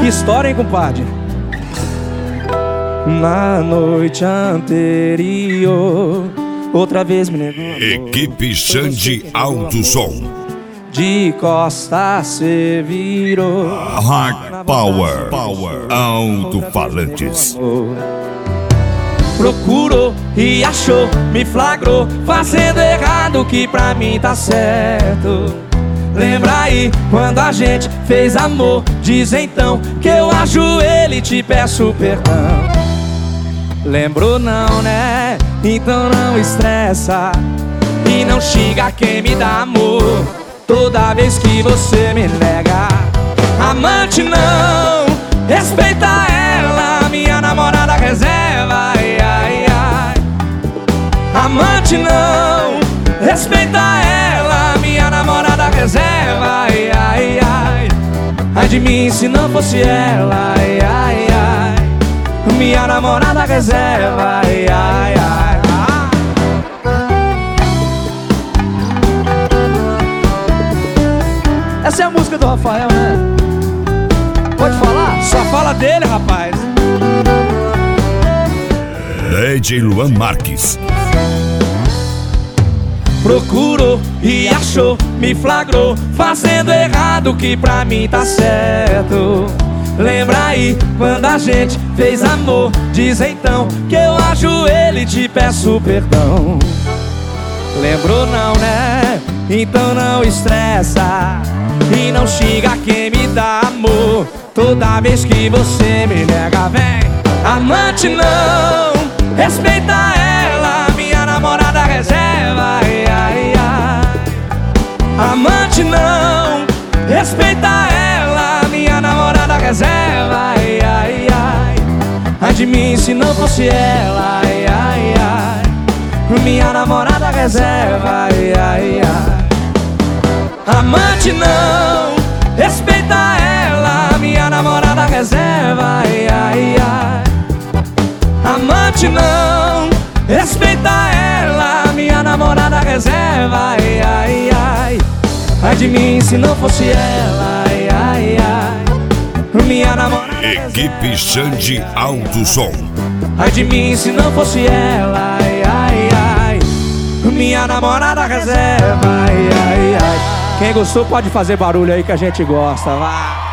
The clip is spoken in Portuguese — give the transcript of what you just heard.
história, hein, compadre? Na noite anterior, outra vez me negou. Equipe Xande Alto Som. De costas cê virou. Hard Power. Alto-falantes. Procurou e achou, me flagrou, fazendo errado que pra mim tá certo. Lembra aí quando a gente fez amor? Diz então que eu ajoelho e te peço perdão. Lembrou não, né? Então não estressa e não xinga quem me dá amor toda vez que você me nega. Amante não, respeita ela, minha namorada reserva. Ai, ai, ai. Amante não, respeita ela, minha namorada reserva. Ai, ai, ai. Ai de mim se não fosse ela. Ai, ai, ai. Minha namorada reserva. Ai, ai, ai. Essa é a música do Rafael, né? Pode falar? Só fala dele, rapaz. DJ Luan Marques. Procurou e achou, me flagrou, fazendo errado que pra mim tá certo. Lembra aí quando a gente fez amor? Diz então que eu ajoelho e te peço perdão. Lembrou não, né? Então não estressa e não xinga quem me dá amor toda vez que você me nega, vem. Amante não, respeita ela, minha namorada reserva. Ai, ai, ai. Amante não, respeita ela, minha namorada reserva. Ai, ai, ai. Ai de mim se não fosse ela. Ai, ai, ai. Minha namorada reserva. Ai, ai, ai. Amante não, respeita ela, minha namorada reserva. Ai, ai, ai. Amante não, respeita ela, minha namorada reserva. Ai, ai, ai. Ai de mim se não fosse ela. Ai, ai, ai. Minha namorada Equipe Xande Alto Som. ai de mim se não fosse ela. Ai, ai, ai. Minha namorada reserva. Ai, ai, ai. Quem gostou pode fazer barulho aí que a gente gosta, vai.